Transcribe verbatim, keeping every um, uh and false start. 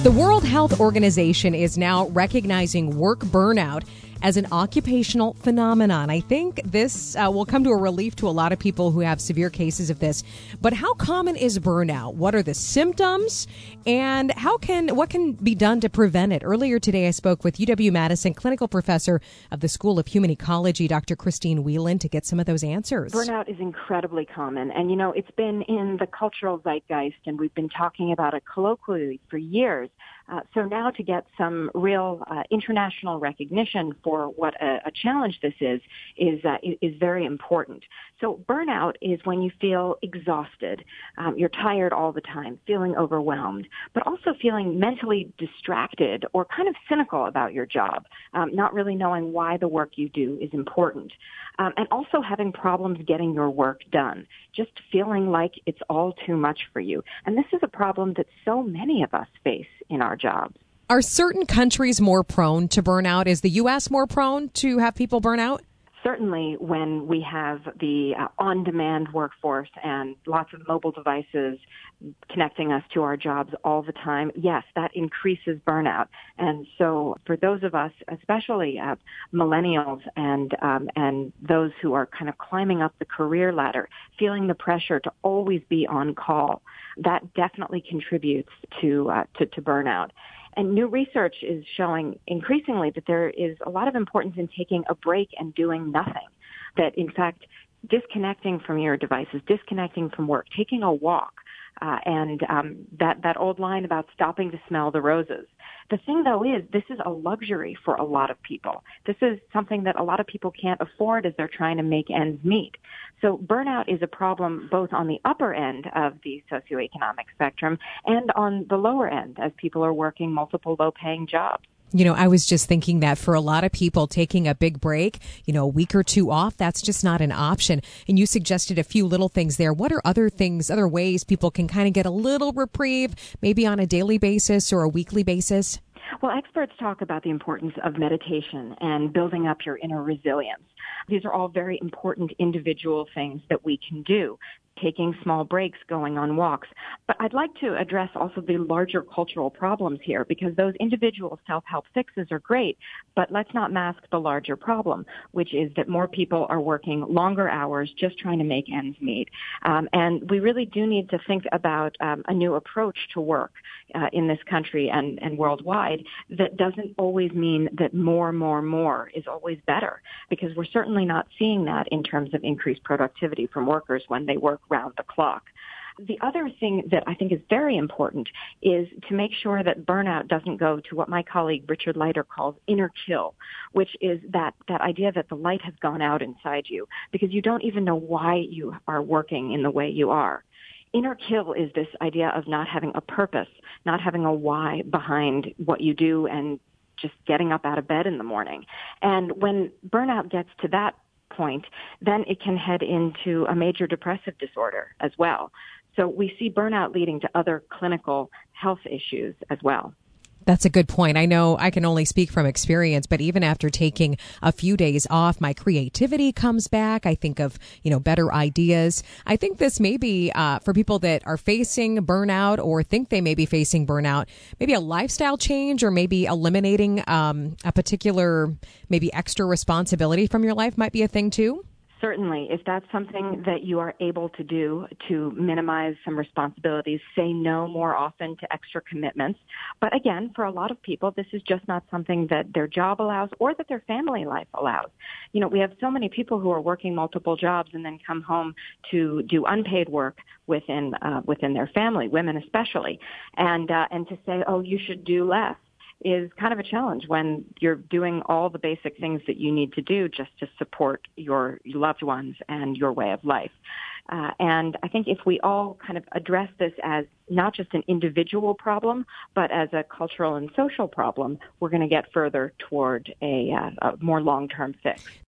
The World Health Organization is now recognizing work burnout as an occupational phenomenon. I think this uh, will come to a relief to a lot of people who have severe cases of this. But how common is burnout? What are the symptoms? And how can what can be done to prevent it? Earlier today, I spoke with U W-Madison clinical professor of the School of Human Ecology, Doctor Christine Whelan, to get some of those answers. Burnout is incredibly common. And, you know, it's been in the cultural zeitgeist, and we've been talking about it colloquially for years. Uh, so now to get some real uh, international recognition for what a, a challenge this is, is, uh, is very important. So burnout is when you feel exhausted, um, you're tired all the time, feeling overwhelmed, but also feeling mentally distracted or kind of cynical about your job, um, not really knowing why the work you do is important, um, and also having problems getting your work done, just feeling like it's all too much for you. And this is a problem that so many of us face in our jobs. Are certain countries more prone to burnout? Is the U S more prone to have people burn out? Certainly when we have the uh, on-demand workforce and lots of mobile devices connecting us to our jobs all the time, yes, that increases burnout. And so for those of us, especially uh, millennials and um, and those who are kind of climbing up the career ladder, feeling the pressure to always be on call, that definitely contributes to uh, to, to burnout. And new research is showing increasingly that there is a lot of importance in taking a break and doing nothing. That, in fact, disconnecting from your devices, disconnecting from work, taking a walk, uh, and um, that, that old line about stopping to smell the roses. The thing, though, is this is a luxury for a lot of people. This is something that a lot of people can't afford as they're trying to make ends meet. So burnout is a problem both on the upper end of the socioeconomic spectrum and on the lower end as people are working multiple low-paying jobs. You know, I was just thinking that for a lot of people, taking a big break, you know, a week or two off, that's just not an option. And you suggested a few little things there. What are other things, other ways people can kind of get a little reprieve, maybe on a daily basis or a weekly basis? Well, experts talk about the importance of meditation and building up your inner resilience. These are all very important individual things that we can do. Taking small breaks, going on walks. But I'd like to address also the larger cultural problems here, because those individual self-help fixes are great, but let's not mask the larger problem, which is that more people are working longer hours just trying to make ends meet. Um, and we really do need to think about um, a new approach to work uh, in this country and, and worldwide that doesn't always mean that more, more, more is always better, because we're certainly not seeing that in terms of increased productivity from workers when they work round the clock. The other thing that I think is very important is to make sure that burnout doesn't go to what my colleague Richard Leiter calls inner kill, which is that, that idea that the light has gone out inside you because you don't even know why you are working in the way you are. Inner kill is this idea of not having a purpose, not having a why behind what you do and just getting up out of bed in the morning. And when burnout gets to that point, then it can head into a major depressive disorder as well. So we see burnout leading to other clinical health issues as well. That's a good point. I know I can only speak from experience, but even after taking a few days off, my creativity comes back. I think of, you know, better ideas. I think this may be uh, for people that are facing burnout or think they may be facing burnout, maybe a lifestyle change or maybe eliminating um, a particular, maybe extra responsibility from your life might be a thing too. Certainly, if that's something that you are able to do to minimize some responsibilities, say no more often to extra commitments. But again, for a lot of people, this is just not something that their job allows or that their family life allows. You know, we have so many people who are working multiple jobs and then come home to do unpaid work within uh, within their family, women especially, and uh, and to say, oh, you should do less, is kind of a challenge when you're doing all the basic things that you need to do just to support your loved ones and your way of life. Uh, and I think if we all kind of address this as not just an individual problem, but as a cultural and social problem, we're going to get further toward a, uh, a more long-term fix.